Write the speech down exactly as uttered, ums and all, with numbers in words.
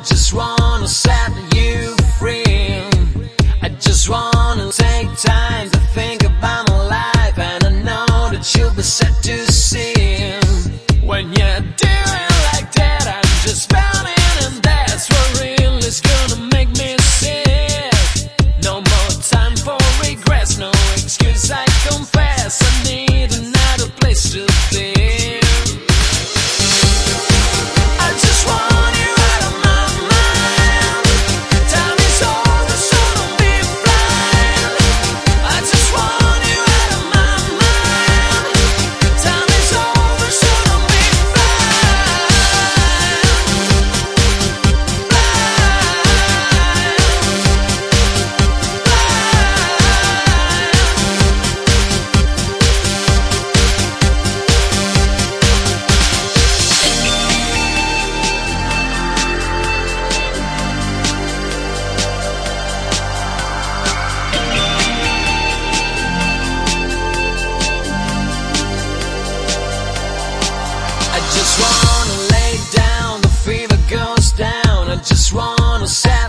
just wanna set you free. I just wanna take time to think about my life, and I know that you'll be set to see. When you're doing like that, I'm just spouting, and that's what really is gonna make me sick. No more time for regrets, no excuse, I confess. I need another place to be. I just wanna lay down, the fever goes down. I just wanna say